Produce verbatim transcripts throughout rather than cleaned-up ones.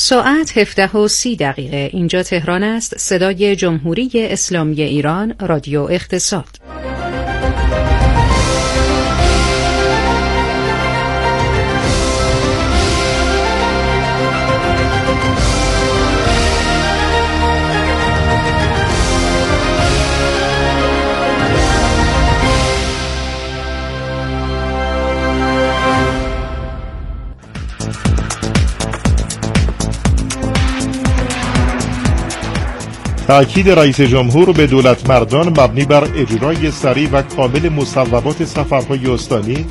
ساعت هفده و سی دقیقه. اینجا تهران است. صدای جمهوری اسلامی ایران، رادیو اقتصاد. تأکید رئیس جمهور به دولت مردان مبنی بر اجرای سریع و کامل مصوبات سفرهای استانی.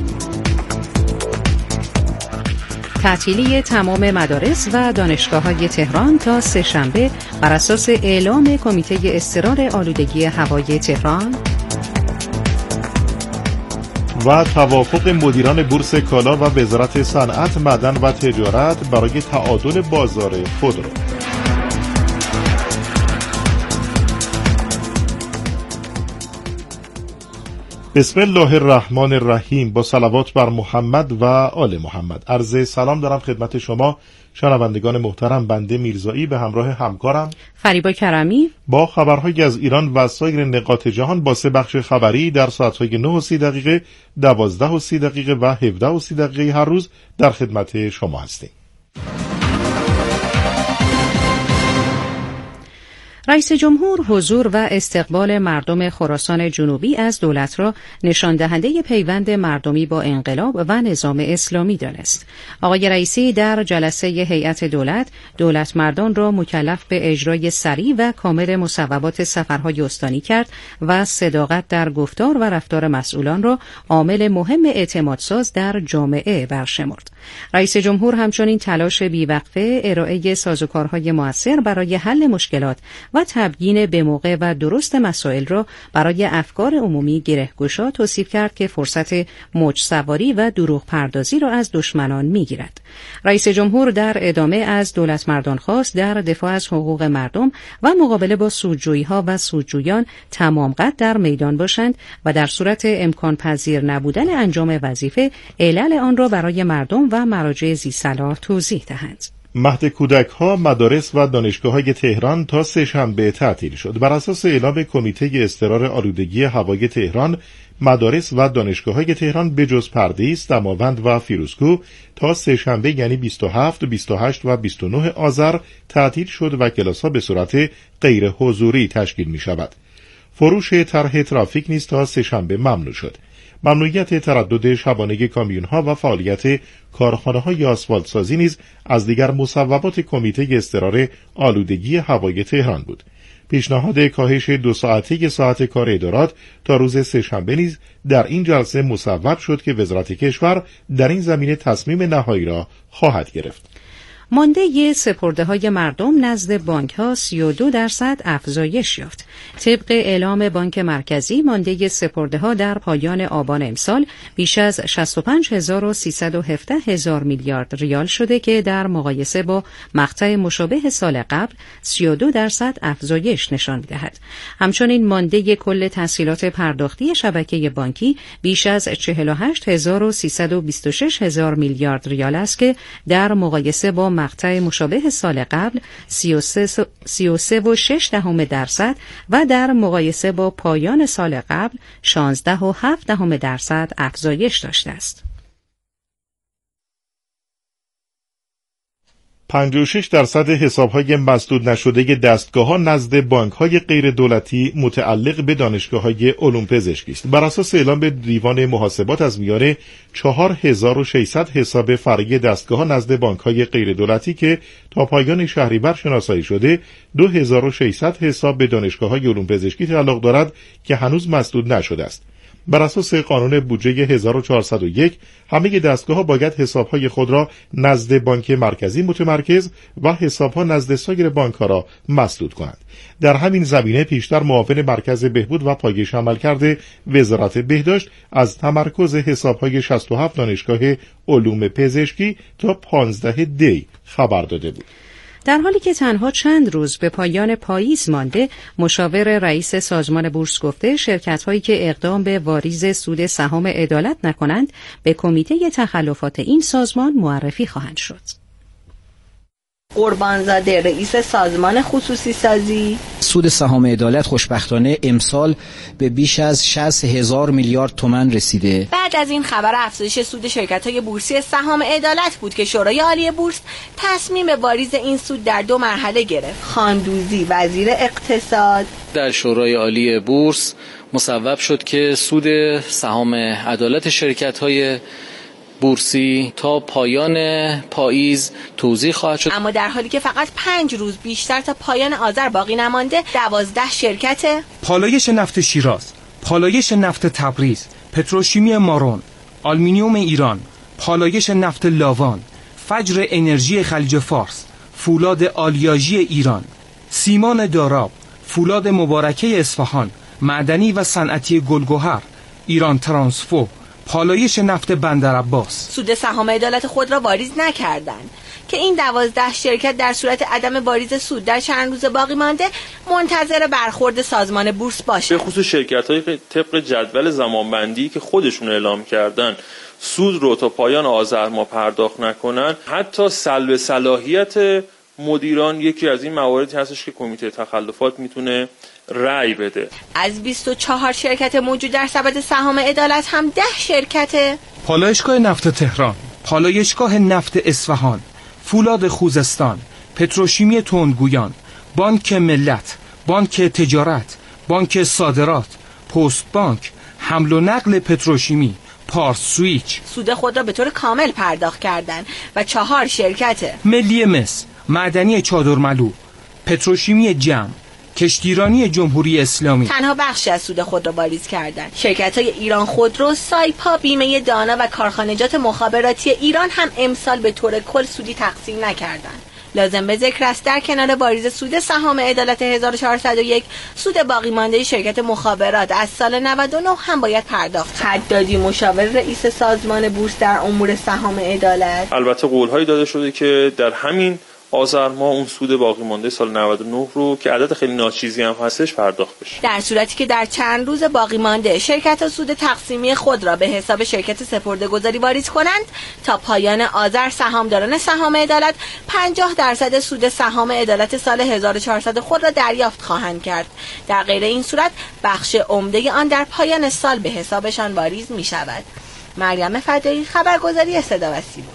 تعطیلی تمام مدارس و دانشگاه‌های تهران تا سه‌شنبه بر اساس اعلام کمیته اضطرار آلودگی هوای تهران. و توافق مدیران بورس کالا و وزارت صنعت، معدن و تجارت برای تعادل بازار خودرو. بسم الله الرحمن الرحیم. با صلوات بر محمد و آل محمد. عرض سلام دارم خدمت شما شنوندگان محترم. بنده میرزایی به همراه همکارم فریبا کرمی با خبرهای از ایران و سایر نقاط جهان با سه بخش خبری در ساعتهای نه و سی دقیقه، دوازده و سی دقیقه و هفده و سی دقیقه هر روز در خدمت شما هستیم. رئیس جمهور حضور و استقبال مردم خراسان جنوبی از دولت را نشان دهنده پیوند مردمی با انقلاب و نظام اسلامی دانست. آقای رئیسی در جلسه هیئت دولت، دولت مردان را مکلف به اجرای سریع و کامل مصوبات سفرهای استانی کرد و صداقت در گفتار و رفتار مسئولان را عامل مهم اعتمادساز در جامعه برشمرد. رئیس جمهور همچنین تلاش بیوقفه ارائه سازوکارهای مؤثر برای حل مشکلات و تبیین به موقع و درست مسائل را برای افکار عمومی گره‌گشا توصیف کرد که فرصت موج سواری و دروغ پردازی را از دشمنان می‌گیرد. رئیس جمهور در ادامه از دولت مردان خواست در دفاع از حقوق مردم و مقابله با سودجویی‌ها و سودجویان تمام قد در میدان باشند و در صورت امکان پذیر نبودن انجام وظیفه علل آن را برای مردم و مراجع ذی‌صلاح توضیح دهند. مهد کودک‌ها، مدارس و دانشگاه‌های تهران تا سه‌شنبه تعطیل شد. بر اساس اعلام کمیته اضطرار آلودگی هوای تهران، مدارس و دانشگاه‌های تهران به جز پردیس، دماوند و فیروزکوه تا سه‌شنبه یعنی بیست و هفت، بیست و هشت و بیست و نه آذر تعطیل شد و کلاس‌ها به صورت غیر حضوری تشکیل می‌شود. فروش طرح ترافیک نیز تا سه‌شنبه ممنوع شد. ممنوعیت تردد شبانه کامیون‌ها و فعالیت کارخانه‌های آسفالت سازی نیز از دیگر مصوبات کمیته اضطرار آلودگی هوای تهران بود. پیشنهاد کاهش دو ساعته ساعت کار ادارات تا روز سه‌شنبه نیز در این جلسه مصوب شد که وزارت کشور در این زمینه تصمیم نهایی را خواهد گرفت. مانده سپرده‌های مردم نزد بانک‌ها سی و دو درصد افزایش یافت. طبق اعلام بانک مرکزی، مانده سپرده‌ها در پایان آبان امسال بیش از شصت و پنج هزار و سیصد و هفده هزار میلیارد ریال شده که در مقایسه با مقطع مشابه سال قبل سی و دو درصد افزایش نشان می‌دهد. همچنین مانده کل تسهیلات پرداختی شبکه بانکی بیش از چهل و هشت هزار و سیصد و بیست و شش هزار میلیارد ریال است که در مقایسه با مقطع مشابه سال قبل سی و سه و شش دهم درصد و در مقایسه با پایان سال قبل شانزده و هفت دهم درصد افزایش داشته است. پنجاه و شش درصد حساب‌های مسدود نشده دستگاه‌ها نزد بانک‌های غیر دولتی متعلق به دانشگاه‌های علوم پزشکی است. بر اساس اعلام به دیوان محاسبات، از میان چهار هزار و ششصد حساب فرعی دستگاه‌ها نزد بانک‌های غیر دولتی که تا پایان شهریور شناسایی شده، دو هزار و ششصد حساب به دانشگاه‌های علوم پزشکی تعلق دارد که هنوز مسدود نشده است. بر اساس قانون بودجه هزار و چهارصد و یک، همه دستگاه‌ها باید حساب‌های خود را نزد بانک مرکزی متمرکز و حساب‌ها نزد سایر بانک‌ها را مسدود کنند. در همین زمینه پیشتر معاون مرکز بهبود و پایش عملکرد وزارت بهداشت از تمرکز حساب‌های شصت و هفت دانشگاه علوم پزشکی تا پانزده دی خبر داده بود. در حالی که تنها چند روز به پایان پاییز مانده، مشاور رئیس سازمان بورس گفته شرکت‌هایی که اقدام به واریز سود سهام عدالت نکنند به کمیته تخلفات این سازمان معرفی خواهند شد. قربانزاده رئیس سازمان خصوصی سازی: سود سهام عدالت خوشبختانه امسال به بیش از شصت هزار میلیارد تومان رسیده. بعد از این خبر افزایش سود شرکت‌های بورسی سهام عدالت بود که شورای عالی بورس تصمیم به واریز این سود در دو مرحله گرفت. خاندوزی وزیر اقتصاد در شورای عالی بورس مصوب شد که سود سهام عدالت شرکت‌های بورسی تا پایان پاییز توزیع خواهد شد. اما در حالی که فقط پنج روز بیشتر تا پایان آذر باقی نمانده، دوازده شرکت پالایش نفت شیراز، پالایش نفت تبریز، پتروشیمی مارون، آلومینیوم ایران، پالایش نفت لاوان، فجر انرژی خلیج فارس، فولاد آلیاژی ایران، سیمان داراب، فولاد مبارکه اصفهان، معدنی و صنعتی گلگهر، ایران ترانسفو، پالایش نفت بندرعباس سود سهام عدالت خود را واریز نکردند که این دوازده شرکت در صورت عدم واریز سود در چند روز باقی مانده منتظر برخورد سازمان بورس باشند. به خصوص شرکت‌های طبق جدول زمانبندی که خودشون اعلام کردن سود رو تا پایان آذر ماه پرداخت نکنن، حتی سلب صلاحیت مدیران یکی از این مواردی هستش که کمیته تخلفات میتونه رأی بده. از بیست و چهار شرکت موجود در سبد سهام عدالت هم ده شرکت پالایشگاه نفت تهران، پالایشگاه نفت اصفهان، فولاد خوزستان، پتروشیمی تندگویان، بانک ملت، بانک تجارت، بانک صادرات، پست بانک، حمل و نقل پتروشیمی، پارس سویچ سود خود را به طور کامل پرداخت کردند و چهار شرکت ملی مس، معدنی چادرملو، پتروشیمی جم، کشتیرانی جمهوری اسلامی تنها بخشی از سود خود را واریز کردند. شرکت‌های ایران خودرو، سایپا، بیمه دانا و کارخانجات مخابراتی ایران هم امسال به طور کل سودی تقسیم نکردند. لازم به ذکر است در کنار واریز سود سهام عدالت هزار و چهارصد و یک، سود باقی مانده شرکت مخابرات از سال نود و نه هم باید پرداخت شد. حدادی مشاور رئیس سازمان بورس در امور سهام عدالت: البته قول‌هایی داده شده که در همین آذر ماه اون سود باقی مانده سال نود و نه رو که عدد خیلی ناچیزی هم هستش پرداخت بشه. در صورتی که در چند روز باقی مانده شرکت‌ها سود تقسیمی خود را به حساب شرکت سپرده‌گذاری واریز کنند، تا پایان آذر سهامداران سهام عدالت پنجاه درصد سود سهام عدالت سال هزار و چهارصد خود را دریافت خواهند کرد. در غیر این صورت بخش عمده آن در پایان سال به حسابشان واریز می‌شود. مریم فدایی، خبرگزاری صدا و سیما.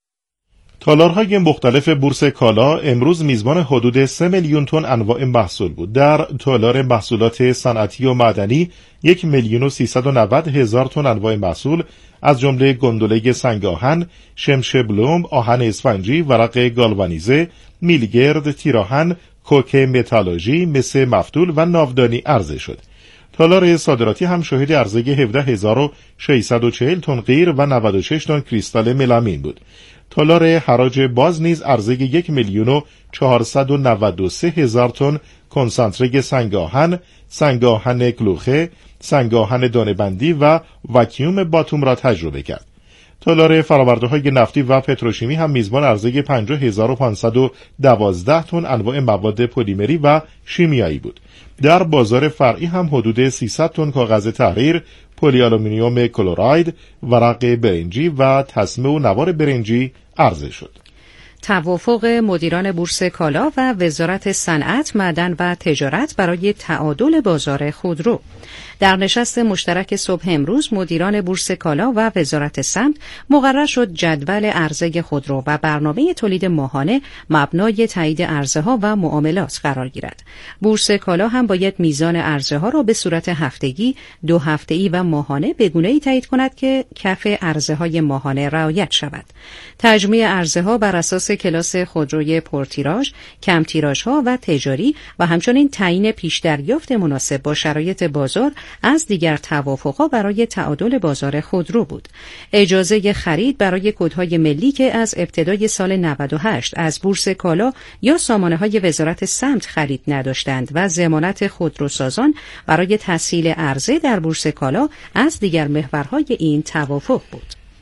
تالارهای مختلف بورس کالا امروز میزبان حدود سه میلیون تن انواع محصول بود. در تالار محصولات صنعتی و معدنی یک میلیون و سیصد و نود هزار تن انواع محصول از جمله گندله سنگ آهن، شمش بلوم، آهن اسفنجی، ورق گالوانیزه، میلگرد، تیراهن، کوک متالورژی، مس مفتول و ناودانی عرضه شد. تالار صادراتی هم شاهد عرضه هفده هزار و ششصد و چهل تن قیر و نود و شش تن کریستال ملامین بود. تالار حراج باز نیز عرضه یک میلیون و چهارصد و نود و سه هزار تن کنسانتره سنگ آهن، سنگ آهن کلوخه، سنگ آهن دانه‌بندی و واکیوم باتوم را تجربه کرد. تالار فرآورده‌های نفتی و پتروشیمی هم میزبان عرضه پنجاه هزار و پانصد و دوازده تن انواع مواد پلیمری و شیمیایی بود. در بازار فرعی هم حدود سیصد تن کاغذ تحریر، پلی آلومینیوم کلراید، ورق برنجی و تسمه و نوار برنجی عرضه شد. توافق مدیران بورس کالا و وزارت صنعت، معدن و تجارت برای تعادل بازار خودرو. در نشست مشترک صبح امروز مدیران بورس کالا و وزارت سمت مقرر شد جدول عرضه خودرو و برنامه تولید ماهانه مبنای تایید عرضه ها و معاملات قرار گیرد. بورس کالا هم باید میزان عرضه ها را به صورت هفتگی، دو هفته‌ای و ماهانه به گونه‌ای تایید کند که کف عرضه های ماهانه رعایت شود. تجمیع عرضه ها بر اساس کلاس خودروی پرتیراژ، کم تیراژ ها و تجاری و همچنین تعیین پیش دریافت مناسب با شرایط بازار از دیگر توافقها برای تعادل بازار خودرو بود. اجازه خرید برای کدهای ملی که از ابتدای سال نود و هشت از بورس کالا یا سامانه‌های وزارت سمت خرید نداشتند و ضمانت خودروسازان برای تسهیل عرضه در بورس کالا از دیگر محورهای این توافق بود.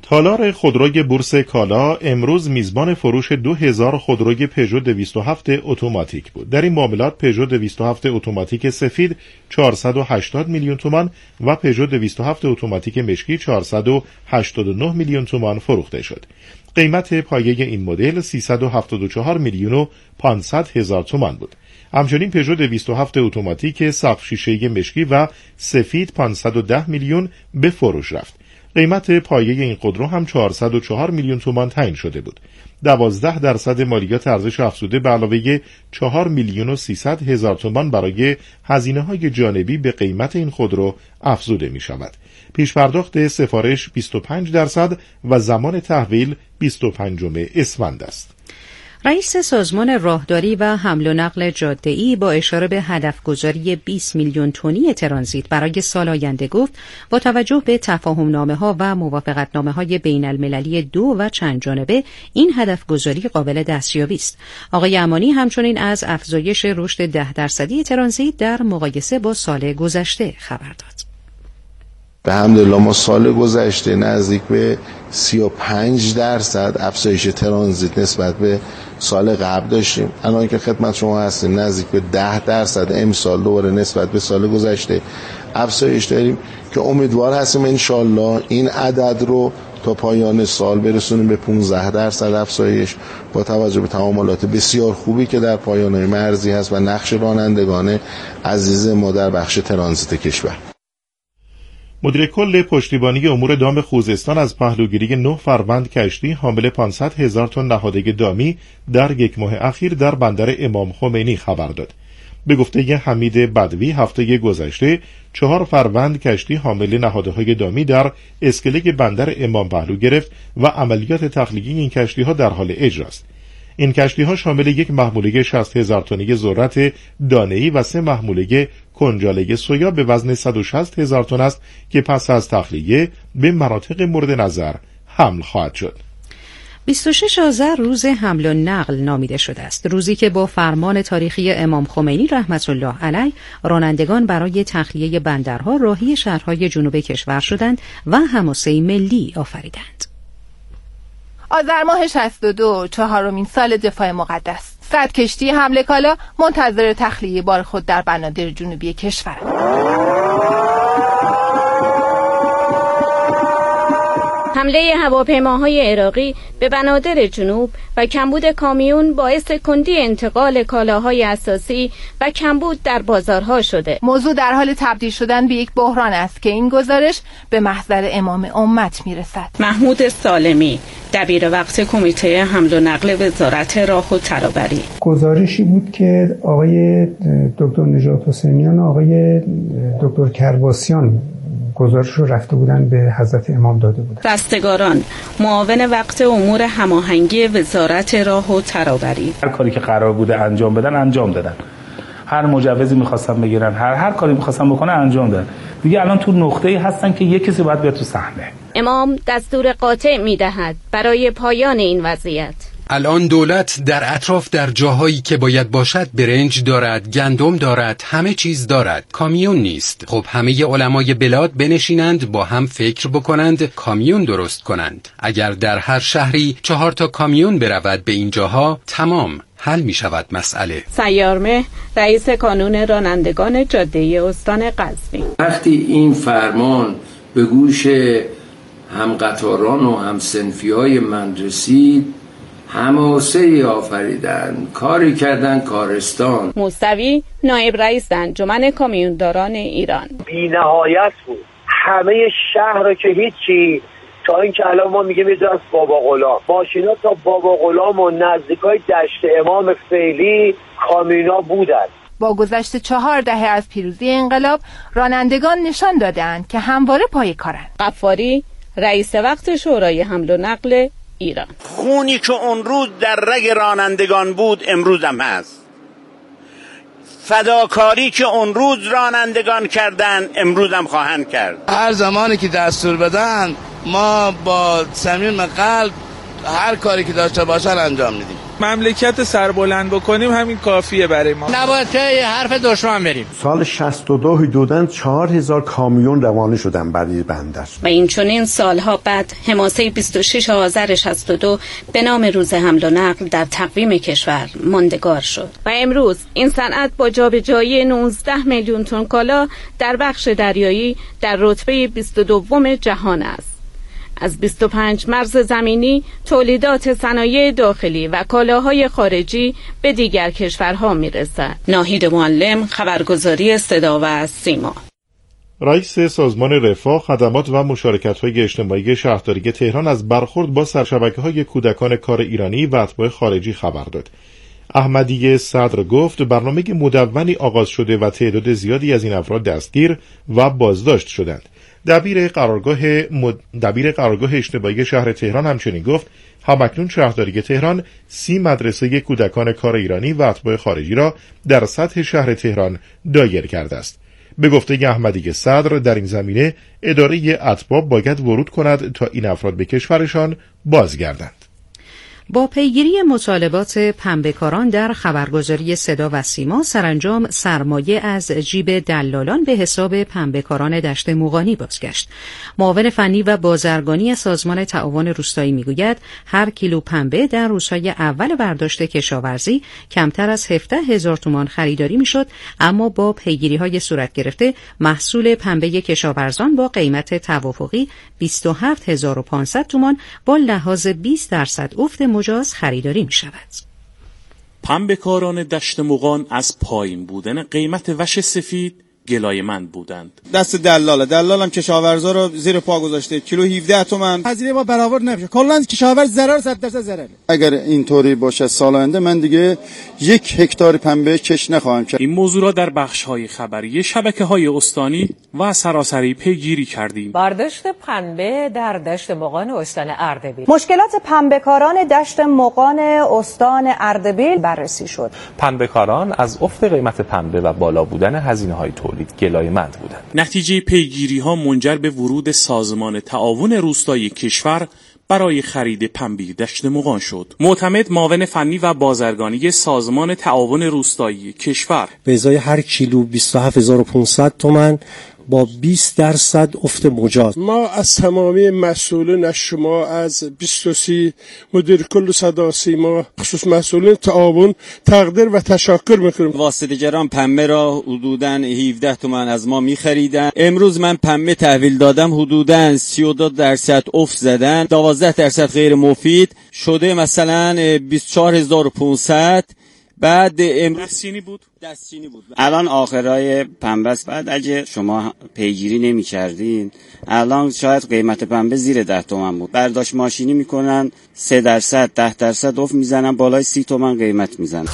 تالار خودروی بورس کالا امروز میزبان فروش دو هزار خودروی پژو دویست و هفت اتوماتیک بود. در این معاملات پژو دویست و هفت اتوماتیک سفید چهارصد و هشتاد میلیون تومان و پژو دویست و هفت اتوماتیک مشکی چهارصد و هشتاد و نه میلیون تومان فروخته شد. قیمت پایه این مدل سیصد و هفتاد و چهار میلیون و پانصد هزار تومان بود. همچنین پژو دویست و هفت اتوماتیک سقف شیشه مشکی و سفید پانصد و ده میلیون به فروش رفت. قیمت پایه این خودرو هم چهارصد و چهار میلیون تومان تعیین شده بود. دوازده درصد مالیات ارزش افزوده به علاوه چهار میلیون و سیصد هزار تومان برای هزینه‌های جانبی به قیمت این خودرو افزوده می شود. پیش پرداخت سفارش بیست و پنج درصد و زمان تحویل بیست و پنجم اسفند است. رئیس سازمان راهداری و حمل و نقل جاده‌ای با اشاره به هدفگذاری بیست میلیون تنی ترانزیت برای سال آینده گفت با توجه به تفاهم‌نامه‌ها و موافقتنامه‌های بین‌المللی دو و چند جانبه این هدفگذاری قابل دستیابی است. آقای امانی همچنین از افزایش رشد ده درصدی ترانزیت در مقایسه با سال گذشته خبر داد. به الحمدلله ما سال گذشته نزدیک به سی و پنج درصد افزایش ترانزیت نسبت به سال قبل داشتیم. الان که خدمت شما هستیم نزدیک به ده درصد امسال دوباره نسبت به سال گذشته افزایش داریم که امیدوار هستیم انشالله این عدد رو تا پایان سال برسونیم به پانزده درصد افزایش با توجه به تعاملات بسیار خوبی که در پایان‌های مرزی هست و نقش رانندگان عزیز ما در بخش ترانزیت کشور. مدیر کل پشتیبانی امور دام خوزستان از پهلوگیری نه فروند کشتی حامل پانصد هزار تن نهادهای دامی در یک ماه اخیر در بندر امام خمینی خبر داد. به گفته حمید بدوی هفته گذشته چهار فروند کشتی حامل نهادهای دامی در اسکله بندر امام پهلو گرفت و عملیات تخلیه این کشتی ها در حال اجراست. این کشتی ها شامل یک محموله شصت هزار تنی ذرت دانه‌ای و سه محموله کنجاله سویا به وزن صد و شصت هزار تن است که پس از تخلیه به مناطق مورد نظر حمل خواهد شد. بیست و شش آذر روز حمل و نقل نامیده شده است، روزی که با فرمان تاریخی امام خمینی رحمت الله علیه رانندگان برای تخلیه بندرها راهی شهرهای جنوب کشور شدند و حماسه ملی آفریدند. آذر ماه شصت و دو، چهارمین سال دفاع مقدس، صد کشتی حمل کالا منتظر تخلیه بار خود در بنادر جنوبی کشور. حمله هواپیماهای عراقی به بنادر جنوب و کمبود کامیون باعث کندی انتقال کالاهای اساسی و کمبود در بازارها شده. موضوع در حال تبدیل شدن به یک بحران است که این گزارش به محضر امام امت میرسد. محمود سالمی، دبیر وقت کمیته حمل و نقل وزارت راه و ترابری، گزارشی بود که آقای دکتر نجات حسینیان و آقای دکتر کرباسیان گزارش رو رفته بودن به حضرت امام داده بودن. رستگاران، معاون وقت امور هماهنگی وزارت راه و ترابری، هر کاری که قرار بوده انجام بدن انجام دادن، هر مجوزی میخواستن بگیرن، هر هر کاری میخواستن بکنن انجام دادن. دیگه الان تو نقطه‌ای هستن که یک کسی باید بیاد تو صحنه. امام دستور قاطع میدهد برای پایان این وضعیت. الان دولت در اطراف در جاهایی که باید باشد برنج دارد، گندم دارد، همه چیز دارد، کامیون نیست. خب همه علمای بلاد بنشینند با هم فکر بکنند کامیون درست کنند. اگر در هر شهری چهار تا کامیون برود به این جاها تمام حل می شود مسئله. سیارمه، رئیس کانون رانندگان جاده استان قزوین: وقتی این فرمان به گوش هم قطاران و هم صنفی‌های من رسید حماسه آفریدن، کاری کردن کارستان. موسوی، نایب رئیس انجمن کامیونداران ایران: بی نهایت بود، همه شهر رو که هیچی، تا اینکه الان ما میگیم یه از بابا غلام ماشینا تا بابا غلام و نزدیکای دشت امام فعلی کامیونا بودن. با گذشت چهار دهه از پیروزی انقلاب رانندگان نشان دادند که همواره پای کارند. غفاری، رئیس وقت شورای حمل و نقل ایران: خونی که اون روز در رگ رانندگان بود امروز هم هست، فداکاری که اون روز رانندگان کردن امروز هم خواهند کرد. هر زمانی که دستور بدن ما با صمیم قلب هر کاری که داشته باشن انجام میدیم. مملکت سربلند بکنیم همین کافیه برای ما. نباید طی حرف دشمن بریم. سال شصت و دو حدوداً چهار هزار کامیون روانه شدن برای بندر. و این چنین سالها بعد حماسه بیست و شش آذر شصت و دو به نام روز حمل و نقل در تقویم کشور ماندگار شد و امروز این صنعت با جابجایی نوزده میلیون تن کالا در بخش دریایی در رتبه بیست و دو جهان است. از بیست و پنج مرز زمینی تولیدات صنایع داخلی و کالاهای خارجی به دیگر کشورها میرسد. ناهید معلم، خبرگزاری صدا و سیما. رئیس سازمان رفاه، خدمات و مشارکت‌های اجتماعی شهرداری تهران از برخورد با سرشبکه‌های کودکان کار ایرانی و اتباع خارجی خبر داد. احمدی صدر گفت برنامه مدونی آغاز شده و تعداد زیادی از این افراد دستگیر و بازداشت شدند. دبیر قرارگاه مد... دبیر قرارگاه اجتماعی شهر تهران همچنین گفت همکنون شهرداری تهران سی مدرسه کودکان کار ایرانی و اتباع خارجی را در سطح شهر تهران دایر کرده است. به گفته احمدی صدر در این زمینه اداره اتباع باید ورود کند تا این افراد به کشورشان بازگردند. با پیگیری مطالبات پنبه‌کاران در خبرگزاری صدا و سیما سرانجام سرمایه از جیب دلالان به حساب پنبه‌کاران دشت مغانی بازگشت. معاون فنی و بازرگانی سازمان تعاون روستایی میگوید هر کیلو پنبه در روزهای اول برداشت کشاورزی کمتر از هفده هزار تومان خریداری میشد، اما با پیگیری‌های صورت گرفته محصول پنبه کشاورزان با قیمت توافقی بیست و هفت هزار و پانصد تومان با لحاظ بیست درصد افت مجاز خریداری می شود. پنبه‌کاران دشت مغان از پایین بودن قیمت وش سفید گلایه‌مند بودند. دست دلاله دلالم کشاورزا رو زیر پا گذاشته، کیلو هفده تومن هزینه ما برآورد نمیشه. کلا کشاورز ضرر صد درصد ضرره. اگر اینطوری باشه سال آینده من دیگه یک هکتار پنبه کش نخواهم کرد. این موضوع را در بخش‌های خبری شبکه‌های استانی و سراسری پیگیری کردیم. برداشت پنبه در دشت مغان استان اردبیل. مشکلات پنبه‌کاران دشت مغان استان اردبیل بررسی شد. پنبه‌کاران از افت قیمت پنبه و بالا بودن هزینه‌های تولید گلایه‌مند بودند. نتیجه پیگیری‌ها منجر به ورود سازمان تعاون روستایی کشور برای خرید پنبه دشت مغان شد. معتمد معاون فنی و بازرگانی سازمان تعاون روستایی کشور به ازای هر کیلو بیست و هفت هزار و پانصد تومان با بیست درصد افت مجاز. ما از تمامی مسئولین از شما از بیست و سه مدیر کل صدا سیما خصوص مسئولین تعاون تقدیر و تشکر میکنیم. واسطه‌گران پنبه را حدوداً هفده تومان از ما میخریدن. امروز من پنبه تحویل دادم حدوداً سی و دو درصد افت زدن، دوازده درصد غیر مفید شده، مثلا بیست و چهار هزار و پانصد. بعد امروز دستچینی بود دستچینی بود. الان آخرای پنبه است. بعد اگه شما پیگیری نمی کردین الان شاید قیمت پنبه زیر ده تومن بود. برداشت ماشینی میکنن سه درصد ده درصد افت میزنن، بالای سی تومن قیمت میزنن.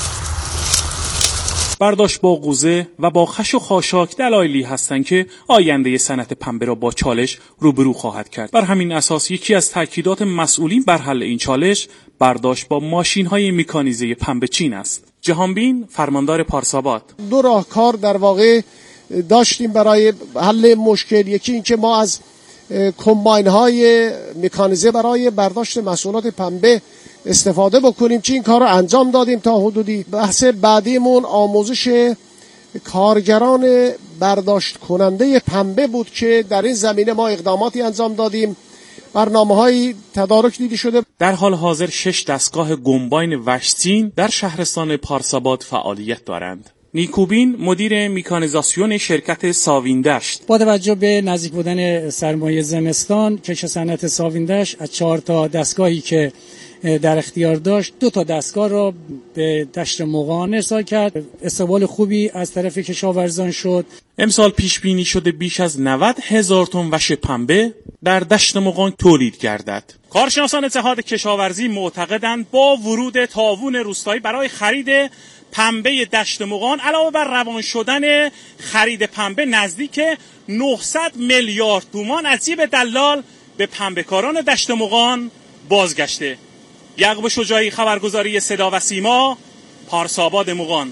برداشت با قوزه و با خش و خاشاک دلایلی هستند که آینده صنعت پنبه را با چالش روبرو خواهد کرد. بر همین اساس یکی از تاکیدات مسئولین بر حل این چالش برداشت با ماشین‌های مکانیزه پنبه چین است. جهانبین، فرماندار پارساباد: دو راهکار در واقع داشتیم برای حل مشکل. یکی اینکه ما از کمباین‌های مکانیزه برای برداشت محصولات پنبه استفاده بکنیم، چه این کار رو انجام دادیم تا حدودی. بحث بعدیمون آموزش کارگران برداشت کننده پنبه بود که در این زمینه ما اقداماتی انجام دادیم، برنامه‌های تدارک دیده شده. در حال حاضر شش دستگاه کمباین وشسین در شهرستان پارساباد فعالیت دارند. نیکوبین، مدیر میکانیزاسیون شرکت ساویندشت: با توجه به نزدیک بودن سرمایه زمستان، کشت صنعت ساویندشت از چهار تا دستگاهی که در اختیار داشت دو تا دستگاه را به دشت مغان ارسال کرد. استقبال خوبی از طرف کشاورزان شد. امسال پیش بینی شده بیش از نود هزار تن وش پنبه در دشت مغان تولید گردد. کارشناسان اتحاد کشاورزی معتقدند با ورود تعاون روستایی برای خرید پنبه دشت مغان علاوه بر روان شدن خرید پنبه نزدیک نهصد میلیارد تومان از جیب دلال به پنبه‌کاران دشت مغان بازگشته. یعقوب شجاعی، خبرگزاری صدا و سیما، پارساباد مغان.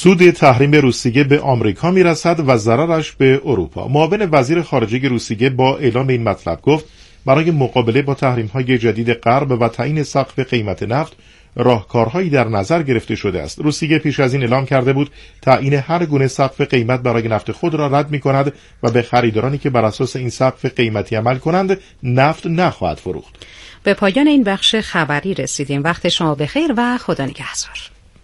سود تحریم روسیه به آمریکا میرسد و ضررش به اروپا. معاون وزیر خارجه روسیه با اعلام این مطلب گفت برای مقابله با تحریم‌های جدید غرب و تعیین سقف قیمت نفت راهکارهایی در نظر گرفته شده است. روسیه پیش از این اعلام کرده بود تعیین هر گونه سقف قیمت برای نفت خود را رد می‌کند و به خریدارانی که بر اساس این سقف قیمتی عمل کنند نفت نخواهد فروخت. به پایان این بخش خبری رسیدیم. وقت شما بخیر و خدا نگهدار.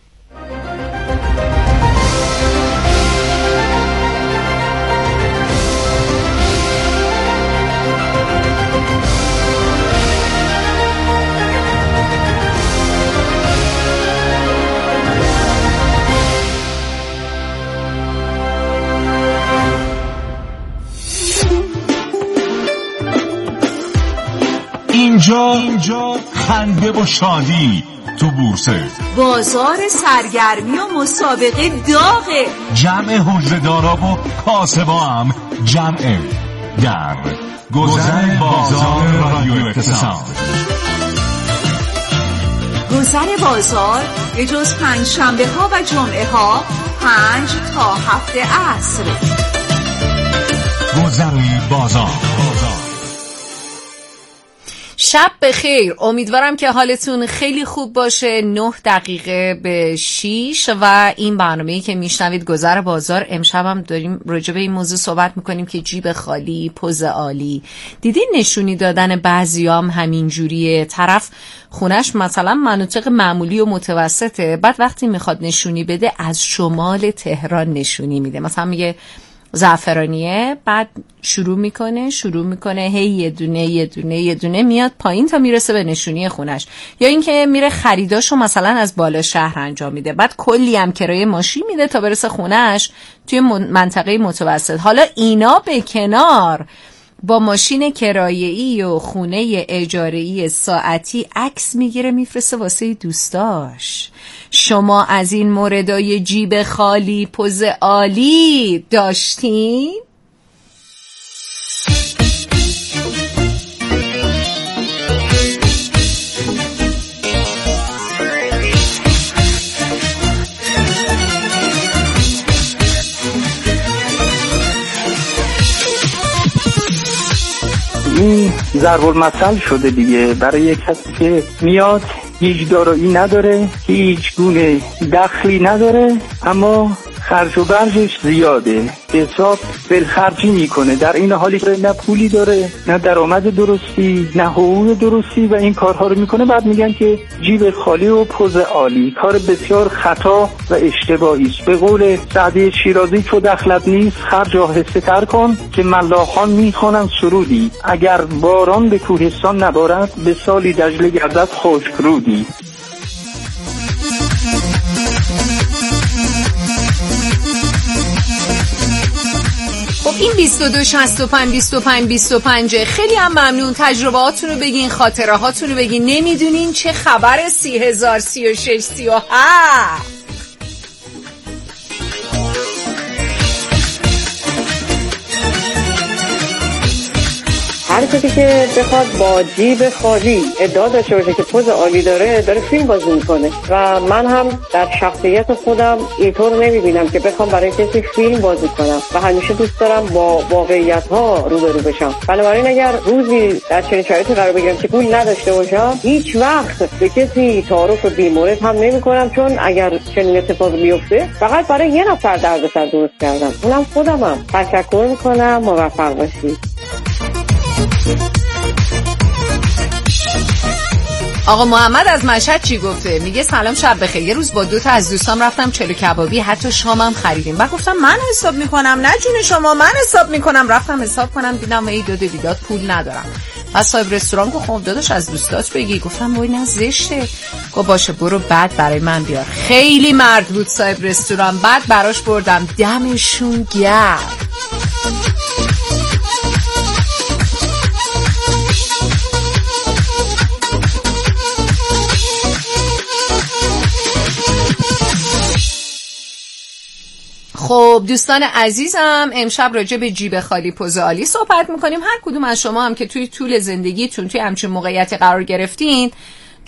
اینجا اینجا خنده و شادی تو بورسه، بازار سرگرمی و مسابقه داغه، جمع حجره‌دارا و کاسبا هم جمعه در گذر بازار رادیو اقتصاد. گذر بازار به جز پنج شنبه ها و جمعه ها پنج تا هفت عصر. گذر بازار. شب بخیر، امیدوارم که حالتون خیلی خوب باشه. نه دقیقه به شیش و این برنامه‌ای که میشنوید گذر بازار. امشب هم داریم راجع به این موضوع صحبت میکنیم که جیب خالی پوز عالی. دیدین نشونی دادن بعضیام همین جوریه، طرف خونش مثلا مناطق معمولی و متوسطه، بعد وقتی میخواد نشونی بده از شمال تهران نشونی میده، مثلا میگه زعفرانیه، بعد شروع میکنه شروع میکنه هی یه دونه یه دونه یه دونه میاد پایین تا میرسه به نشونی خونش. یا اینکه میره خریداشو مثلا از بالا شهر انجام میده، بعد کلی هم کرایه ماشین میده تا برسه خونش توی منطقه متوسط. حالا اینا به کنار، با ماشین کرایه‌ای و خونه اجاره‌ای ساعتی عکس میگیره میفرسته واسه دوستاش. شما از این موردای جیب خالی پوز عالی داشتین؟ این ضرب المثل شده دیگه برای یک کسی که میاد هیچ دارایی نداره، هیچ گونه دخلی نداره، اما خرج و برجش زیاده، حساب بالخرجی میکنه، در این حالی که نه پولی داره، نه درآمد درستی، نه حقوق درستی و این کارها رو میکنه. بعد میگن که جیب خالی و پوز عالی. کار بسیار خطا و اشتباهی است. به قول سعدی شیرازی تو دخلت نیست خرج آهسته تر کن که ملاحان میخوانند سرودی، اگر باران به کوهستان نبارد به سالی دجله گردد خشک رودی. خب این بیست و دو شصت و پنج بیست و پنج بیست و پنج خیلی هم ممنون. تجربهاتون رو بگین، خاطره هاتون رو بگین. نمیدونین چه خبر؟ سی هزار سی و شش سی و هفت هر کسی که بخواد با جیب خالی ادعا داشته باشه که پوز عالی داره، داره فیلم بازی میکنه و من هم در شخصیت خودم اینطور نمیبینم که بخوام برای کسی فیلم بازی کنم و همیشه دوست دارم با واقعیت ها روبرو بشم. بنابراین اگر روزی در چنین شرایطی قرار بگیرم که پول نداشته باشم، هیچ وقت به کسی تعارف بی‌مورد هم نمیکنم، چون اگر چنین اتفاقی بیفته فقط برای یه نفر دردسر درست کردم، اونم خودمم. تشکر میکنم، موفق باشید. آقا محمد از مشهد چی گفته؟ میگه سلام شب بخیر. یه روز با دو تا از دوستام رفتم چلو کبابی، حتی شامم خریدیم. بعد گفتم من حساب میکنم. نه جون شما، من حساب میکنم. رفتم حساب کنم دیدم ای دو دیدات پول ندارم. بعد صاحب رستوران گفت خب داداش از دوستات بگی. گفتم وای نه زشته. گفت باشه برو بعد برای من بیار. خیلی مرد بود صاحب رستوران. بعد براش بردم. دمشون گرم. خب دوستان عزیزم، امشب راجع به جیب خالی پوز عالی صحبت میکنیم. هر کدوم از شما هم که توی طول زندگیتون توی همچین موقعیتی قرار گرفتین،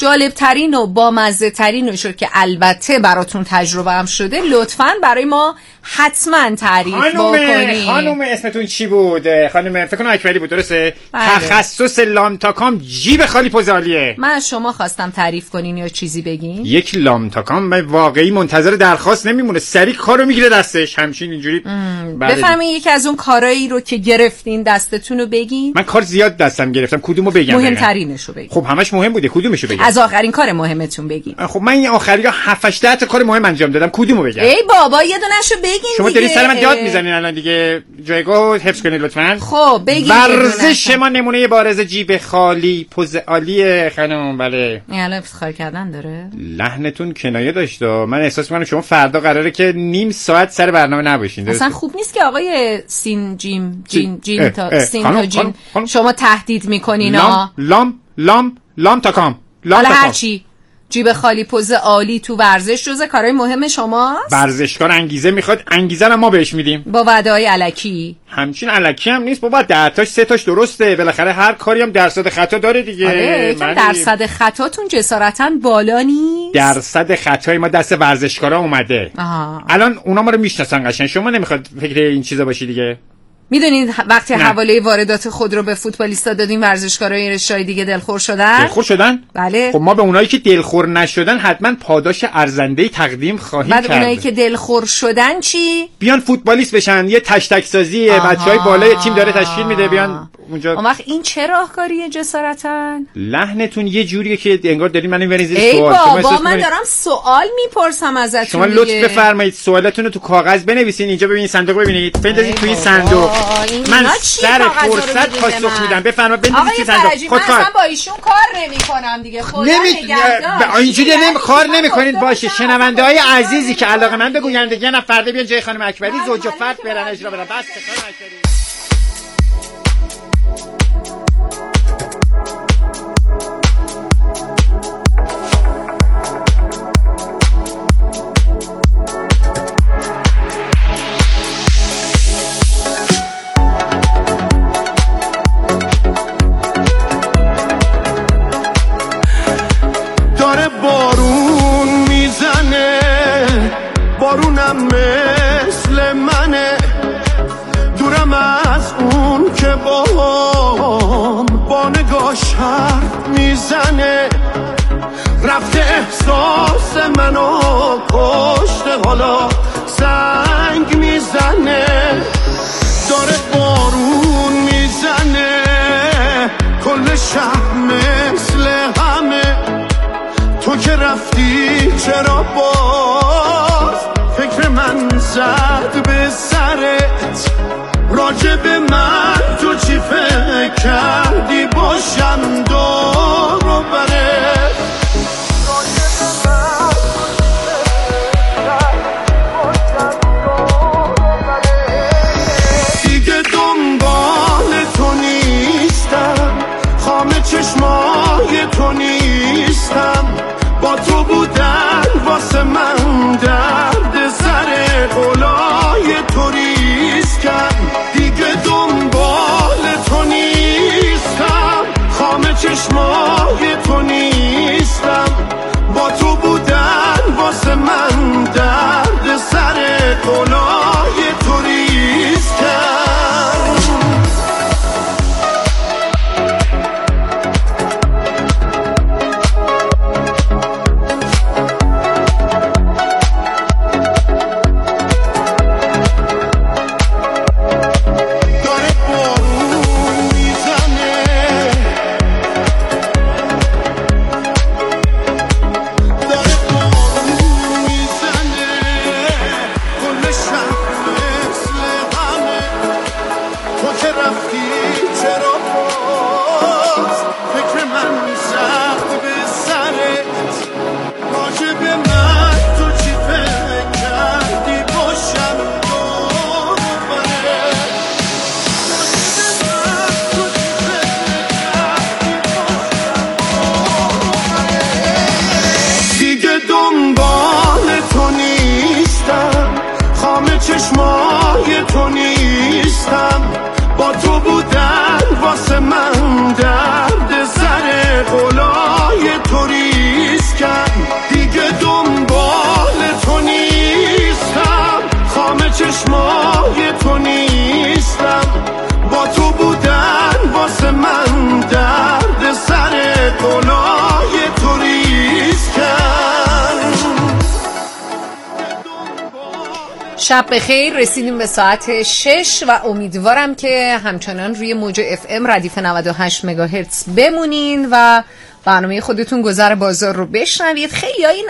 جالب ترین و بامزه ترین شد که البته براتون تجربه هم شده، لطفاً برای ما حتما تعریف بکنید. خانم اسمتون چی بود؟ خانم فکر کنم اکبری بود، درسته؟ بله. تخصص لامتاکام جیب خالی پوزالیه. من از شما خواستم تعریف کنین یا چیزی بگین. یک لامتاکام واقعی منتظر درخواست نمیمونه، سریع کارو میگیره دستش، همچین اینجوری. بفرمایید یکی از اون کارایی رو که گرفتین دستتون رو بگین. من کار زیاد دستم گرفتم، کدومو بگم؟ مهمترینشو بگین. خب همش مهم بوده، کدومشو بگم؟ از آخرین کار مهمتون بگین. خب من این آخری هفت هشت تا کار مهم انجام دادم، کدومو بگم؟ ای بابا یه دونهشو بگین. شما دارین سر من داد میزنین الان دیگه، جایگاه حفظ کنید لطفاً. خب بگین. ورزش ما نمونه بارز جیب خالی پوز عالیه خانم. بله الان افتخار کردن داره. لحنتون کنایه داشت. من احساس میکنم شما فردا قراره که نیم ساعت سر برنامه نباشین. اصلا خوب نیست که آقای سین جیم جین جین تا سین تا جین شما تهدید میکنین. لام لام لام لام تاکام لام تاکام. هرچی جیب خالی پوز عالی تو ورزش جزء کارهای مهم شماست. ورزشکار انگیزه میخواد، انگیزه رو ما بهش میدیم با وعده‌های الکی. همچین الکی هم نیست بابا، ده تاش سه تاش درسته، بالاخره هر کاری هم درصد خطا داره دیگه. آره من درصد خطاتون جسارتاً بالا نیست. درصد خطای ما دست ورزشکارا اومده. آها. الان اونا ما رو میشناسن قشنگ، شما نمیخواد فکر این چیزا باشی دیگه. میدونید وقتی حواله واردات خودرو به فوتبالیستا دادیم ورزشکارای رشته‌های دیگه دلخور شدن؟ دلخور شدن؟ بله. خب ما به اونایی که دلخور نشدن حتما پاداش ارزنده‌ای تقدیم خواهیم کرد. بعد اونایی که دلخور شدن چی؟ بیان فوتبالیست بشن، یه تش تک سازی بچهای بالای تیم داره تشکیل میده، بیان اونجا. اون وقت این چه راهکاریه جسارتاً؟ لحنتون یه جوریه که انگار دارین منو می‌برین زیر سوال. ای بابا من دارم سوال میپرسم ازتون. شما لطف بفرمایید سوالاتون رو تو کاغذ بنویسین، اینجا ببینید صندوق ببینید، بندازید توی صندوق. من سر فرصت پاسخ میدم. بفرما بندازید صندوق. خود من اصلا با ایشون کار نمی‌کنم دیگه. خدا نگهدار. اینجوری نمی کار نمی‌کنید باشه. شنونده‌های عزیزی که علاقه‌مند به گویندگی ان فردا بیان جای خانم اکبری زوج و فرد برن اجرا بدن. بس خانم اکبری. بارونم مثل منه، دورم از اون که با با نگاش حرف میزنه، رفته احساس منو کشته، حالا زنگ میزنه، داره بارون میزنه، کل شهر مثل همه، تو که رفتی چرا باز فکر من زد به سرت، راجع به من تو چی فکر کردی باشم دور و برت، راجع به من دیگه دنبال تو نیستم، خامه چشمای تو نیستم، با تو بودن واسه من درد سر قلای تو ریسکم، دیگه دنبال تو نیستم، خامه چشمای تو نیستم، با تو بودن واسه من درد سر قلای تو ریسکم. چشمای تو نیستم، با تو بودن واسه من درد سر قلای تو کن، دیگه دنبال تو نیستم، خامه چشمای تو نیستم، با تو بودن واسه من درد سر گناه تو ریسکن. شب بخیر، رسیدیم به ساعت شش و امیدوارم که همچنان روی موج اف ام ردیف نود و هشت مگاهرتز بمونین و برنامه خودتون گذر بازار رو بشنوید. خیلی این